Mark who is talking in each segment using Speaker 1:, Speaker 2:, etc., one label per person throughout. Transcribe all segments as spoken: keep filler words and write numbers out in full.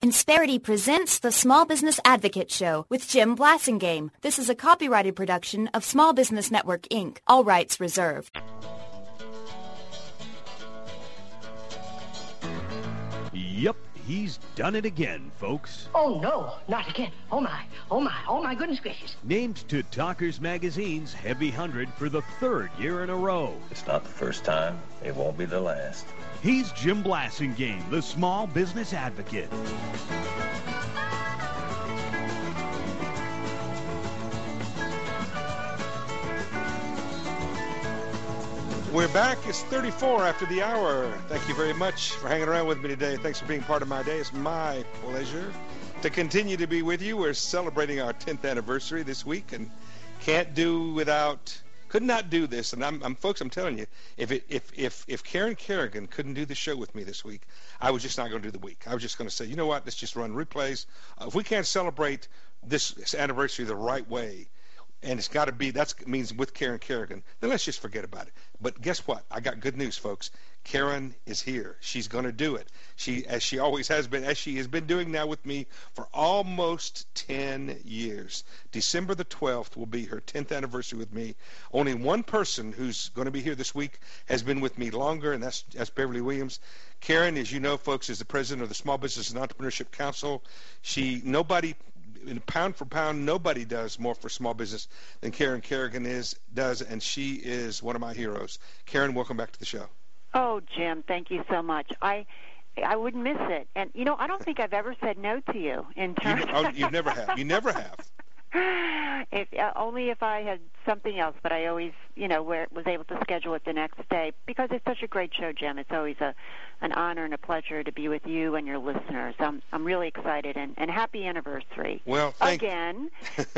Speaker 1: Insperity presents the Small Business Advocate Show with Jim Blasingame. This is a copyrighted production of Small Business Network, Incorporated. All rights reserved.
Speaker 2: Yep, he's done it again, folks.
Speaker 3: Oh, no, not again. Oh, my, oh, my, oh, my goodness gracious.
Speaker 2: Named to Talkers Magazine's Heavy one hundred for the third year in a row.
Speaker 4: It's not the first time. It won't be the last.
Speaker 2: He's Jim Blasingame, the Small Business Advocate.
Speaker 5: We're back. It's thirty-four after the hour. Thank you very much for hanging around with me today. Thanks for being part of my day. It's my pleasure to continue to be with you. We're celebrating our tenth anniversary this week and can't do without, could not do this. And I'm, I'm folks, I'm telling you, if it, if, if, if Karen Kerrigan couldn't do the show with me this week, I was just not going to do the week. I was just going to say, you know what, let's just run replays. Uh, if we can't celebrate this anniversary the right way, and it's got to be, that means with Karen Kerrigan, then let's just forget about it. But guess what? I got good news, folks. Karen is here. She's going to do it. She, as she always has been, as she has been doing now with me for almost ten years. December the twelfth will be her tenth anniversary with me. Only one person who's going to be here this week has been with me longer, and that's, that's Beverly Williams. Karen, as you know, folks, is the president of the Small Business and Entrepreneurship Council. She, nobody... in pound for pound, nobody does more for small business than Karen Kerrigan is does, and she is one of my heroes. Karen, welcome back to the show.
Speaker 6: Oh, Jim, thank you so much. I I wouldn't miss it, and you know, I don't think I've ever said no to you in terms.
Speaker 5: You, oh, you never have. You never have.
Speaker 6: If, uh, only if I had something else, but I always, you know, where was able to schedule it the next day because it's such a great show, Jim. It's always a an honor and a pleasure to be with you and your listeners. I'm I'm really excited and, and happy anniversary.
Speaker 5: Well, thank
Speaker 6: again,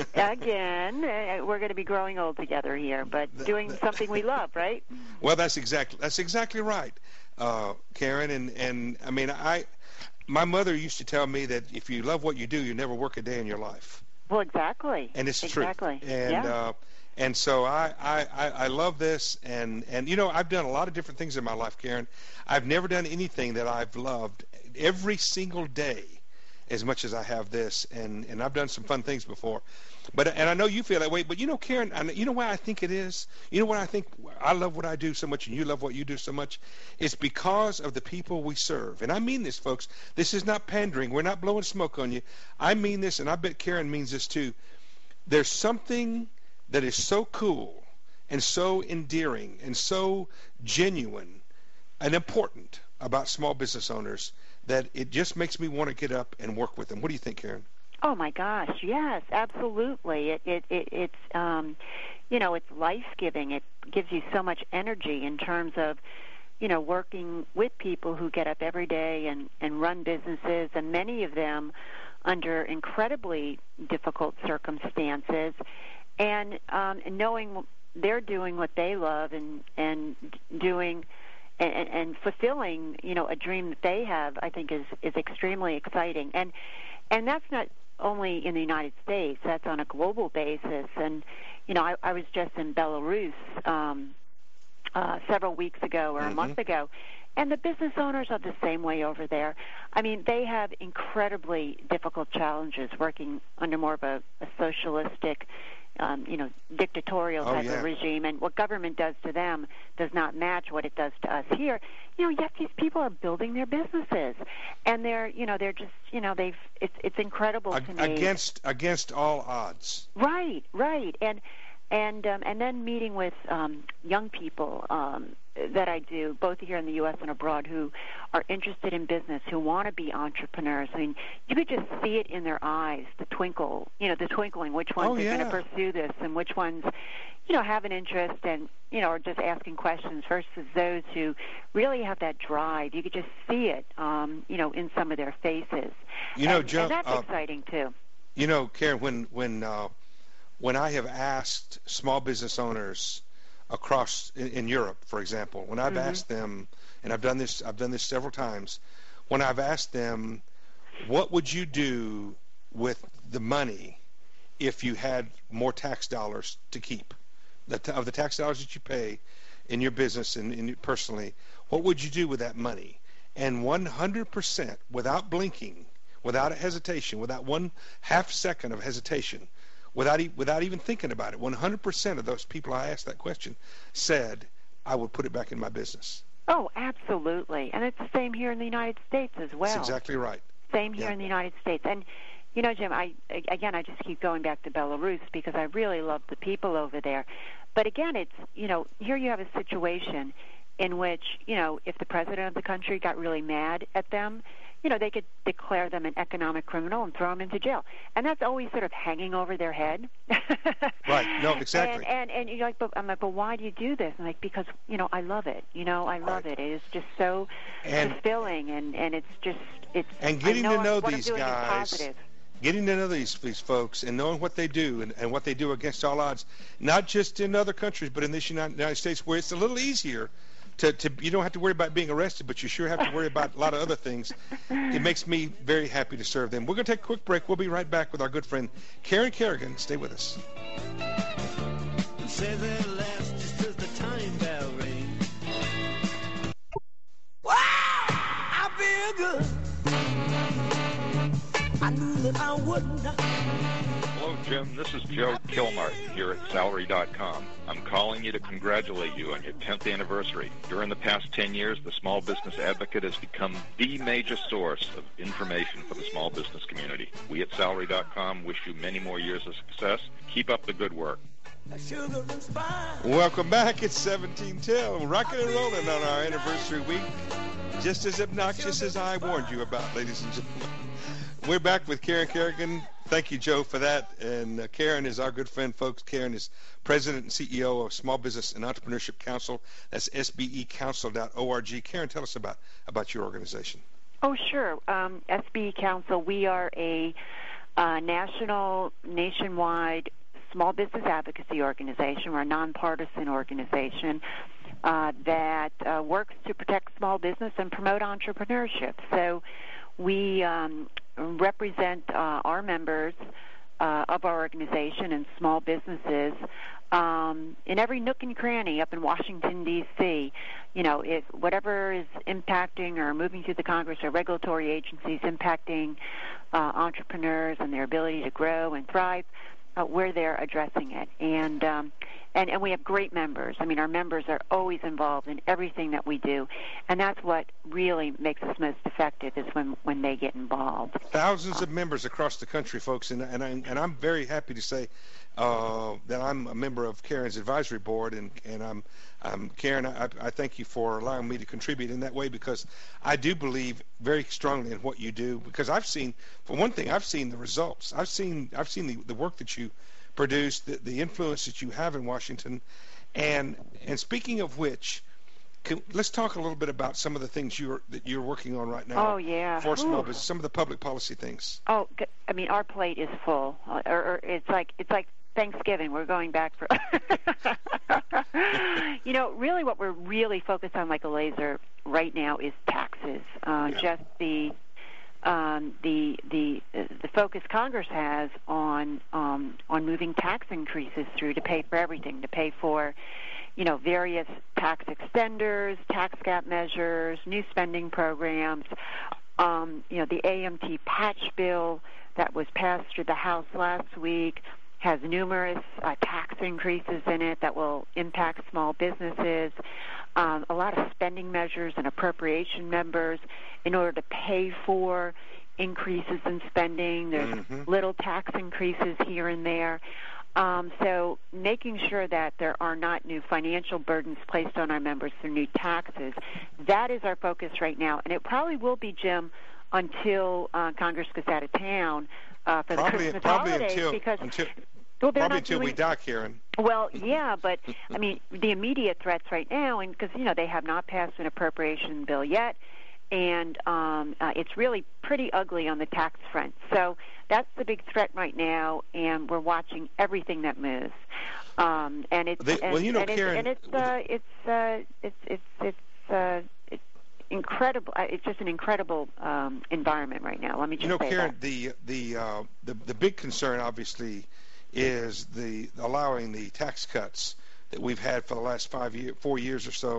Speaker 6: again, uh, we're going to be growing old together here, but doing something we love, right?
Speaker 5: Well, that's exactly that's exactly right, uh, Karen. And and I mean, I my mother used to tell me that if you love what you do, you never work a day in your life.
Speaker 6: Well, exactly.
Speaker 5: And it's
Speaker 6: exactly.
Speaker 5: true. And
Speaker 6: yeah.
Speaker 5: uh, and so I, I, I love this. And, and, you know, I've done a lot of different things in my life, Karen. I've never done anything that I've loved every single day as much as I have this. And, and I've done some fun things before. But and I know you feel that way. But, you know, Karen, I, you know why I think it is? You know what I think? I love what I do so much and you love what you do so much? It's because of the people we serve. And I mean this, folks. This is not pandering. We're not blowing smoke on you. I mean this, and I bet Karen means this too. There's something that is so cool and so endearing and so genuine and important about small business owners that it just makes me want to get up and work with them. What do you think, Karen?
Speaker 6: Oh my gosh, yes, absolutely. It it, it it's um, you know, it's life-giving. It gives you so much energy in terms of, you know, working with people who get up every day and and run businesses, and many of them under incredibly difficult circumstances, and um, and knowing they're doing what they love and and doing. And, and fulfilling, you know, a dream that they have, I think is is extremely exciting. And and that's not only in the United States, that's on a global basis. And, you know, I, I was just in Belarus um, uh, several weeks ago or a
Speaker 5: mm-hmm.
Speaker 6: month ago, and the business owners are the same way over there. I mean, they have incredibly difficult challenges working under more of a, a socialistic, um, you know, dictatorial
Speaker 5: oh,
Speaker 6: type
Speaker 5: yeah.
Speaker 6: of regime, and what government does to them does not match what it does to us here. You know, yet these people are building their businesses, and they're, you know, they're just, you know, they've, it's it's incredible
Speaker 5: A-
Speaker 6: to me.
Speaker 5: Against against all odds.
Speaker 6: Right, right, and and um, and then meeting with um, young people um, that I do, both here in the U S and abroad, who are interested in business, who want to be entrepreneurs. I mean, you could just see it in their eyes, the twinkle, you know, the twinkling, which ones
Speaker 5: Oh,
Speaker 6: are
Speaker 5: yeah.
Speaker 6: going to pursue this and which ones, you know, have an interest and, you know, are just asking questions versus those who really have that drive. You could just see it, um, you know, in some of their faces.
Speaker 5: You know,
Speaker 6: and,
Speaker 5: Joe,
Speaker 6: and that's
Speaker 5: uh,
Speaker 6: exciting, too.
Speaker 5: You know, Karen, when when uh, when I have asked small business owners across in, in Europe, for example, when I've
Speaker 6: mm-hmm.
Speaker 5: asked them, and I've done this, I've done this several times, when I've asked them, what would you do with the money if you had more tax dollars to keep, the t- of the tax dollars that you pay in your business and in, personally, what would you do with that money? And one hundred percent, without blinking, without a hesitation, without one half second of hesitation, without e- without even thinking about it, one hundred percent of those people I asked that question said, I would put it back in my business.
Speaker 6: Oh, absolutely. And it's the same here in the United States as well.
Speaker 5: That's exactly right.
Speaker 6: Same here
Speaker 5: Yeah.
Speaker 6: in the United States. And, you know, Jim, I again, I just keep going back to Belarus because I really love the people over there. But again, it's, you know, here you have a situation in which, you know, if the president of the country got really mad at them, you know, they could declare them an economic criminal and throw them into jail. And that's always sort of hanging over their head.
Speaker 5: Right. No, exactly.
Speaker 6: And, and, and you're like, but, I'm like, but why do you do this? I'm like, because, you know, I love it. You know, I love
Speaker 5: Right.
Speaker 6: it. It is just so
Speaker 5: And-
Speaker 6: fulfilling, and, and it's just, it's,
Speaker 5: And getting
Speaker 6: I know
Speaker 5: to know
Speaker 6: what
Speaker 5: these
Speaker 6: I'm doing is
Speaker 5: guys,
Speaker 6: positive.
Speaker 5: getting to know these these folks and knowing what they do and, and what they do against all odds, not just in other countries, but in this United, United States, where it's a little easier to, to you don't have to worry about being arrested, but you sure have to worry about a lot of other things. It makes me very happy to serve them. We're going to take a quick break. We'll be right back with our good friend Karen Kerrigan. Stay with us.
Speaker 7: Say they'll last just as the time bell rings. Wow, I feel good. I knew that I wouldn't.
Speaker 8: Hello, Jim. This is Joe Kilmartin here at salary dot com. I'm calling you to congratulate you on your tenth anniversary. During the past ten years, the Small Business Advocate has become the major source of information for the small business community. We at salary dot com wish you many more years of success. Keep up the good work.
Speaker 7: Sugar and spice.
Speaker 5: Welcome back. It's seventeen till, rocking and rolling on our anniversary week. Just as obnoxious as I warned you about, ladies and gentlemen. We're back with Karen Kerrigan. Thank you, Joe, for that. And uh, Karen is our good friend, folks. Karen is president and C E O of Small Business and Entrepreneurship Council. That's S B E council dot org. Karen, tell us about, about your organization.
Speaker 6: Oh, sure. Um, S B E Council, we are a uh, national, nationwide small business advocacy organization. We're a nonpartisan organization uh, that uh, works to protect small business and promote entrepreneurship. So we um, represent uh, our members uh, of our organization and small businesses um, in every nook and cranny up in Washington, D C You know, if whatever is impacting or moving through the Congress or regulatory agencies impacting uh, entrepreneurs and their ability to grow and thrive, uh, we're there addressing it. And, um, and and we have great members. I mean, our members are always involved in everything that we do, and that's what really makes us most effective is when, when they get involved.
Speaker 5: Thousands of members across the country, folks, and and, I, and I'm very happy to say uh, that I'm a member of Karen's advisory board, and and I'm, um, Karen, I, I thank you for allowing me to contribute in that way, because I do believe very strongly in what you do. Because I've seen, for one thing, I've seen the results. I've seen I've seen the, the work that you produce, the, the influence that you have in Washington, and and speaking of which. Can, let's talk a little bit about some of the things you're that you're working on right now.
Speaker 6: Oh, yeah.
Speaker 5: For small
Speaker 6: Ooh.
Speaker 5: business, some of the public policy things.
Speaker 6: Oh, g- I mean, our plate is full, uh, or, or it's like it's like Thanksgiving. We're going back for. You know, really, what we're really focused on, like a laser, right now is taxes. Uh,
Speaker 5: Yeah.
Speaker 6: Just the um, the the the focus Congress has on um, on moving tax increases through to pay for everything, to pay for, you know, various tax extenders, tax gap measures, new spending programs. Um, you know, the A M T patch bill that was passed through the House last week has numerous uh, tax increases in it that will impact small businesses. Um, a lot of spending measures and appropriation members in order to pay for increases in spending. There's
Speaker 5: Mhm.
Speaker 6: little tax increases here and there. Um, so making sure that there are not new financial burdens placed on our members through new taxes, that is our focus right now. And it probably will be, Jim, until uh, Congress gets out of town uh, for
Speaker 5: Probably,
Speaker 6: the Christmas
Speaker 5: probably
Speaker 6: holidays.
Speaker 5: until
Speaker 6: because,
Speaker 5: until
Speaker 6: well, they're
Speaker 5: probably
Speaker 6: not
Speaker 5: until
Speaker 6: doing,
Speaker 5: we die, Karen.
Speaker 6: Well, yeah, but, I mean, the immediate threats right now, and because, you know, they have not passed an appropriation bill yet, and um, uh, it's really pretty ugly on the tax front. So that's the big threat right now, and we're watching everything that moves. Um, and it's
Speaker 5: They-
Speaker 6: and,
Speaker 5: well, you know,
Speaker 6: and
Speaker 5: Karen,
Speaker 6: it's and it's uh, it's uh, it's it's it's uh, it's incredible. uh, It's just an incredible um, environment right now. Let me just
Speaker 5: You know,
Speaker 6: say
Speaker 5: Karen,
Speaker 6: that.
Speaker 5: the the uh, the the big concern, obviously, is the allowing the tax cuts that we've had for the last five year, four years or so,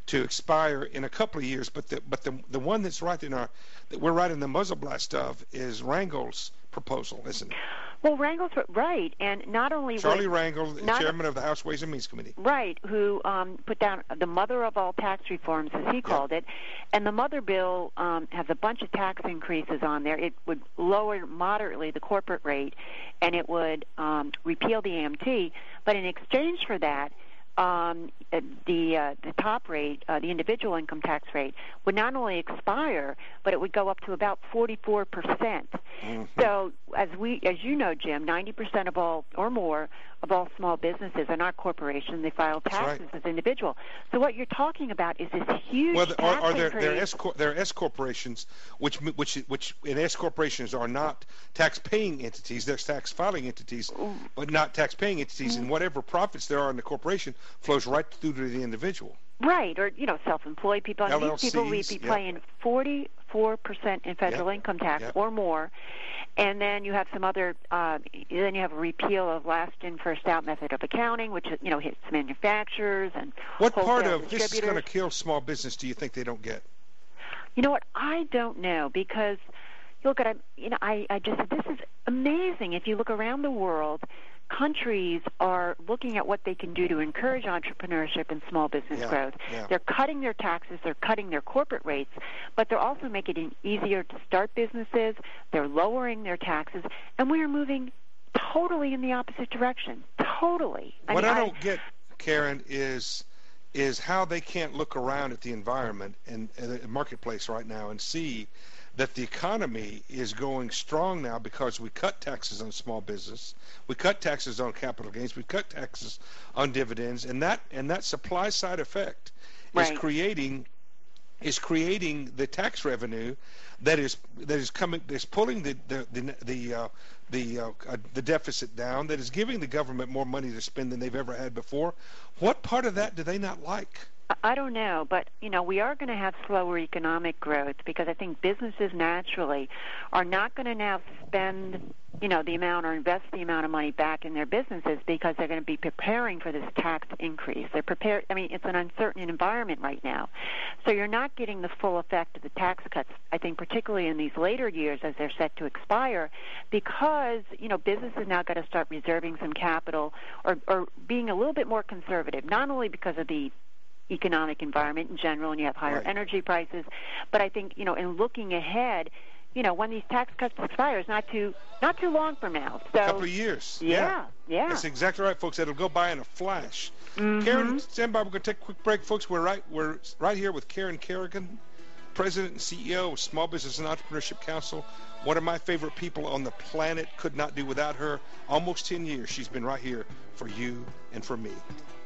Speaker 5: to expire in a couple of years. But the but the the one that's right in our that we're right in the muzzle blast of is Rangel's proposal, isn't it?
Speaker 6: Well, Rangel's right, and not only
Speaker 5: Charlie
Speaker 6: was,
Speaker 5: Rangel, the chairman of the House Ways and Means Committee.
Speaker 6: Right, who um, put down the mother of all tax reforms, as he called yeah. it. And the mother bill um, has a bunch of tax increases on there. It would lower moderately the corporate rate, and it would um, repeal the A M T. But in exchange for that, um, the uh, the top rate, uh, the individual income tax rate, would not only expire, but it would go up to about forty-four percent. Mm-hmm. So, as we, as you know, Jim, ninety percent of all or more of all small businesses are not corporations. They file taxes
Speaker 5: right.
Speaker 6: as individual. So, what you're talking about is this huge
Speaker 5: well,
Speaker 6: tax
Speaker 5: are, are there,
Speaker 6: increase.
Speaker 5: There S cor- there are S corporations, which which which in S corporations are not tax-paying entities. They're tax-filing entities, but not tax-paying entities. Mm-hmm. And whatever profits there are in the corporation flows right through to the individual.
Speaker 6: Right, or you know, self-employed people. And
Speaker 5: L L Cs,
Speaker 6: these people would be
Speaker 5: yeah.
Speaker 6: paying forty-four percent in federal
Speaker 5: yeah.
Speaker 6: income tax
Speaker 5: yeah.
Speaker 6: or more, and then you have some other. Uh, then you have a repeal of last in, first out method of accounting, which you know hits manufacturers and
Speaker 5: what part of
Speaker 6: distributors.
Speaker 5: this is going to kill small business? Do you think they don't get?
Speaker 6: You know what? I don't know because you look at it. You know, I I just this is amazing. If you look around the world, countries are looking at what they can do to encourage entrepreneurship and small business
Speaker 5: yeah,
Speaker 6: growth.
Speaker 5: Yeah.
Speaker 6: They're cutting their taxes, they're cutting their corporate rates, but they're also making it easier to start businesses. They're lowering their taxes, and we are moving totally in the opposite direction. Totally. I
Speaker 5: what
Speaker 6: mean,
Speaker 5: I
Speaker 6: I
Speaker 5: don't get, Karen, is is how they can't look around at the environment and, and the marketplace right now and see that the economy is going strong now because we cut taxes on small business, we cut taxes on capital gains, we cut taxes on dividends, and that and that supply side effect
Speaker 6: right.
Speaker 5: is creating is creating the tax revenue that is that is coming is pulling the the the the, uh, the, uh, uh, the deficit down, that is giving the government more money to spend than they've ever had before. What part of that do they not like?
Speaker 6: I don't know, but you know we are going to have slower economic growth because I think businesses naturally are not going to now spend, you know, the amount or invest the amount of money back in their businesses because they're going to be preparing for this tax increase. They're prepared. I mean, it's an uncertain environment right now, so you're not getting the full effect of the tax cuts. I think particularly in these later years as they're set to expire, because you know businesses now got to start reserving some capital or, or being a little bit more conservative, not only because of the economic environment in general, and you have higher
Speaker 5: right.
Speaker 6: energy prices. But I think, you know, in looking ahead, you know, when these tax cuts expire, it's not too not too long from now. So,
Speaker 5: a couple of years.
Speaker 6: Yeah, yeah.
Speaker 5: That's exactly right, folks. It'll go by in a flash.
Speaker 6: Mm-hmm.
Speaker 5: Karen, stand by. We're going to take a quick break, folks. We're right we're right here with Karen Kerrigan, President and C E O of Small Business and Entrepreneurship Council. One of my favorite people on the planet. Could not do without her. Almost ten years she's been right here for you and for me.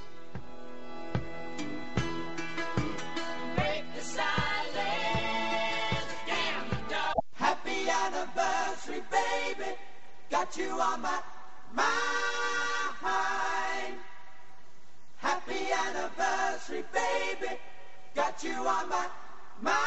Speaker 7: Happy anniversary, baby. Got you on my mind. Happy anniversary, baby. Got you on my mind.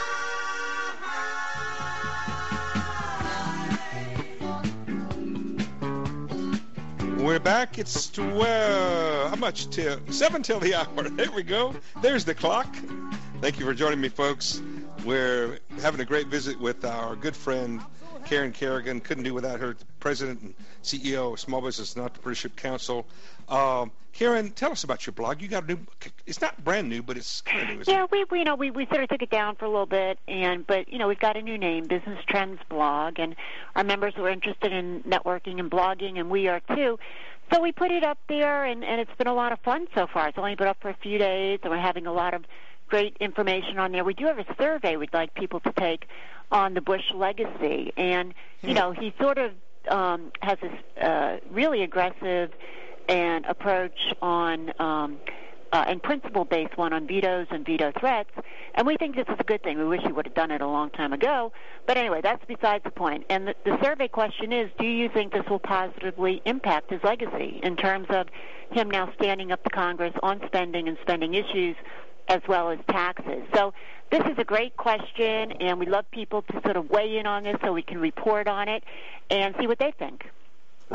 Speaker 5: We're back. It's twelve. How much till? Seven till the hour. There we go. There's the clock. Thank you for joining me, folks. We're having a great visit with our good friend Karen Kerrigan. Couldn't do without her, President and C E O of Small Business and Entrepreneurship Council. Um, Karen, tell us about your blog. You got a new. It's not brand new, but it's kind of new. Isn't
Speaker 6: yeah,
Speaker 5: it?
Speaker 6: we, we you know we, we sort of took it down for a little bit, and but you know we've got a new name, Business Trends Blog, and our members were interested in networking and blogging, and we are too. So we put it up there, and, and it's been a lot of fun so far. It's only been up for a few days, and we're having a lot of great information on there. We do have a survey we'd like people to take on the Bush legacy, and you know he sort of um, has this uh, really aggressive and approach on um, uh, and principle-based one on vetoes and veto threats, and we think this is a good thing. We wish he would have done it a long time ago, but anyway, that's besides the point. And the, the survey question is, do you think this will positively impact his legacy in terms of him now standing up to Congress on spending and spending issues as well as taxes? So this is a great question, and we'd love people to sort of weigh in on this so we can report on it and see what they think.
Speaker 5: Right.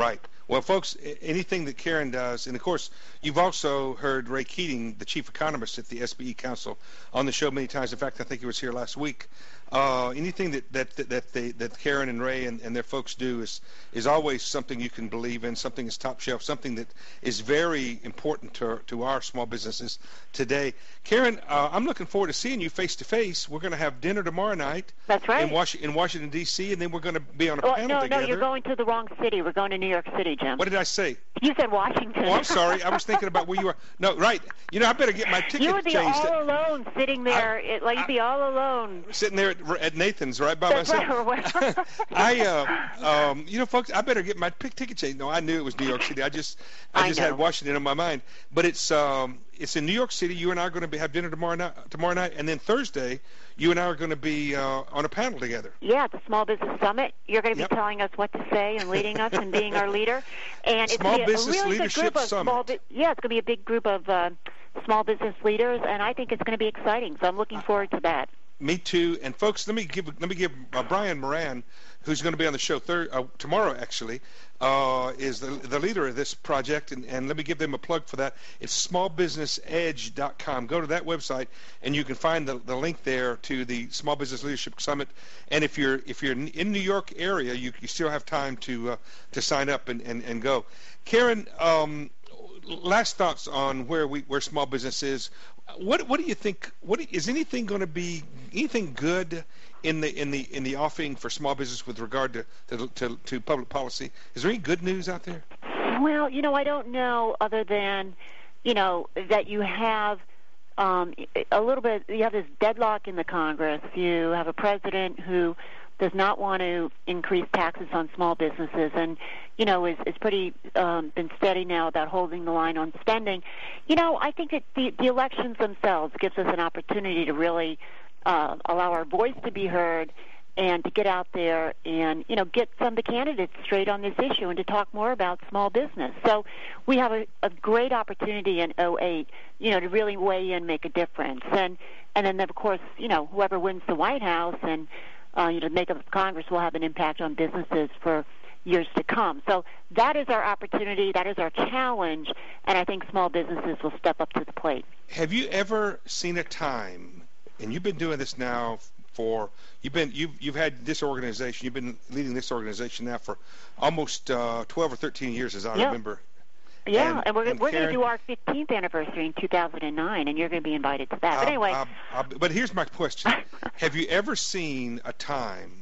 Speaker 5: Well, folks, anything that Karen does, and of course, you've also heard Ray Keating, the chief economist at the S B E Council, on the show many times. In fact, I think he was here last week. Uh, anything that that that that, they, that Karen and Ray and, and their folks do is is always something you can believe in, something that's top shelf, something that is very important to to our small businesses today. Karen, uh, I'm looking forward to seeing you face to face. We're going to have dinner tomorrow night.
Speaker 6: That's right.
Speaker 5: In, Was- in Washington D C, and then we're going to be on a
Speaker 6: well,
Speaker 5: panel
Speaker 6: no,
Speaker 5: together.
Speaker 6: No, you're going to the wrong city. We're going to New York City, Jim.
Speaker 5: What did I say?
Speaker 6: You said Washington.
Speaker 5: Oh, I'm sorry. I was thinking about where you are. No, right. You know, I better get my ticket
Speaker 6: you would be
Speaker 5: changed.
Speaker 6: all alone sitting there. I, it, like you'd be all alone.
Speaker 5: Sitting there at, at Nathan's, right by
Speaker 6: That's
Speaker 5: myself.
Speaker 6: Right.
Speaker 5: I, uh, um, you know, folks, I better get my pick ticket changed. No, I knew it was New York City. I just, I,
Speaker 6: I
Speaker 5: just
Speaker 6: know.
Speaker 5: had Washington in my mind. But it's, um, it's in New York City. You and I are going to be, have dinner tomorrow night. Tomorrow night, and then Thursday, you and I are going to be uh, on a panel together.
Speaker 6: Yeah, at the Small Business Summit. You're going to be
Speaker 5: Yep.
Speaker 6: telling us what to say and leading us and being our leader. And
Speaker 5: Small
Speaker 6: it's
Speaker 5: Business
Speaker 6: a really
Speaker 5: Leadership
Speaker 6: good group of
Speaker 5: Summit.
Speaker 6: Small bu- yeah, it's going to be a big group of uh, small business leaders, and I think it's going to be exciting. So I'm looking forward to that.
Speaker 5: Me too. And folks, let me give let me give uh, Brian Moran, who's going to be on the show thir- uh, tomorrow, actually, uh, is the the leader of this project. And, and let me give them a plug for that. It's small business edge dot com. Go to that website, and you can find the, the link there to the Small Business Leadership Summit. And if you're if you're in New York area, you, you still have time to uh, to sign up and, and, and go. Karen, um, last thoughts on where we where small business is. What what do you think? What is anything going to be anything good in the in the in the offing for small business with regard to to, to to public policy? Is there any good news out there?
Speaker 6: Well, you know, I don't know other than, you know, that you have um, a little bit. You have this deadlock in the Congress. You have a president who does not want to increase taxes on small businesses, and you know is is pretty um, been steady now about holding the line on spending. You know, I think that the, the elections themselves gives us an opportunity to really uh, allow our voice to be heard and to get out there and you know get some of the candidates straight on this issue and to talk more about small business. So we have a, a great opportunity in oh eight, you know, to really weigh in, make a difference, and and then of course you know whoever wins the White House and Uh, you know, make up Congress will have an impact on businesses for years to come. So that is our opportunity, that is our challenge, and I think small businesses will step up to the plate.
Speaker 5: Have you ever seen a time, and you've been doing this now for you've been you've you've had this organization, you've been leading this organization now for almost uh, twelve or thirteen years, as I
Speaker 6: yeah.
Speaker 5: remember.
Speaker 6: Yeah,
Speaker 5: and,
Speaker 6: and we're
Speaker 5: and
Speaker 6: we're
Speaker 5: Karen,
Speaker 6: going to do our fifteenth anniversary in two thousand nine, and you're going to be invited to that. But
Speaker 5: I'll,
Speaker 6: anyway,
Speaker 5: I'll, I'll, but here's my question: have you ever seen a time,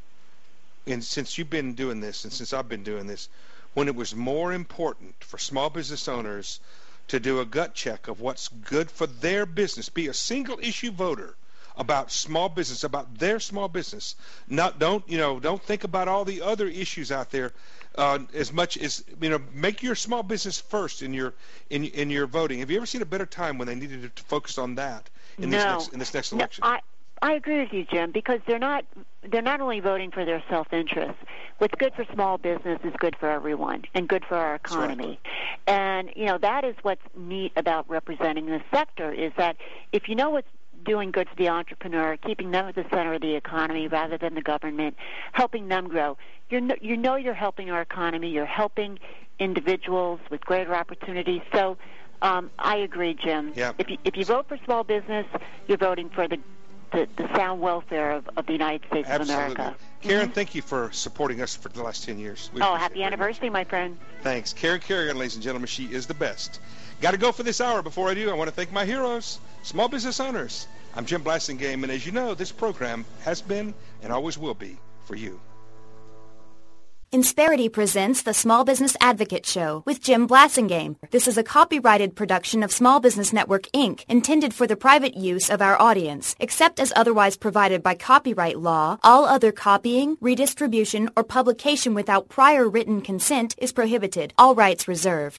Speaker 5: and since you've been doing this, and since I've been doing this, when it was more important for small business owners to do a gut check of what's good for their business, be a single issue voter about small business, about their small business? Not don't you know? Don't think about all the other issues out there. Uh, as much as you know, make your small business first in your in in your voting. Have you ever seen a better time when they needed to focus on that in
Speaker 6: no.
Speaker 5: this next in this next election?
Speaker 6: No, I I agree with you, Jim, because they're not they're not only voting for their self-interest. What's good for small business is good for everyone and good for our economy.
Speaker 5: Right.
Speaker 6: And you know that is what's neat about representing this sector is that if you know what's doing good for the entrepreneur, keeping them at the center of the economy rather than the government, helping them grow. You're no, you know you're helping our economy. You're helping individuals with greater opportunities. So um, I agree, Jim.
Speaker 5: Yep.
Speaker 6: If you if you vote for small business, you're voting for the the, the sound welfare of, of the United States
Speaker 5: Absolutely.
Speaker 6: of America.
Speaker 5: Karen,
Speaker 6: Mm-hmm.
Speaker 5: thank you for supporting us for the last ten years. We
Speaker 6: Oh,
Speaker 5: appreciate
Speaker 6: happy
Speaker 5: it very
Speaker 6: anniversary,
Speaker 5: much.
Speaker 6: my friend.
Speaker 5: Thanks. Karen Kerrigan, ladies and gentlemen, she is the best. Got to go for this hour. Before I do, I want to thank my heroes, small business owners. I'm Jim Blasingame, and as you know, this program has been and always will be for you.
Speaker 1: Insperity presents the Small Business Advocate Show with Jim Blasingame. This is a copyrighted production of Small Business Network, Incorporated, intended for the private use of our audience. Except as otherwise provided by copyright law, all other copying, redistribution, or publication without prior written consent is prohibited. All rights reserved.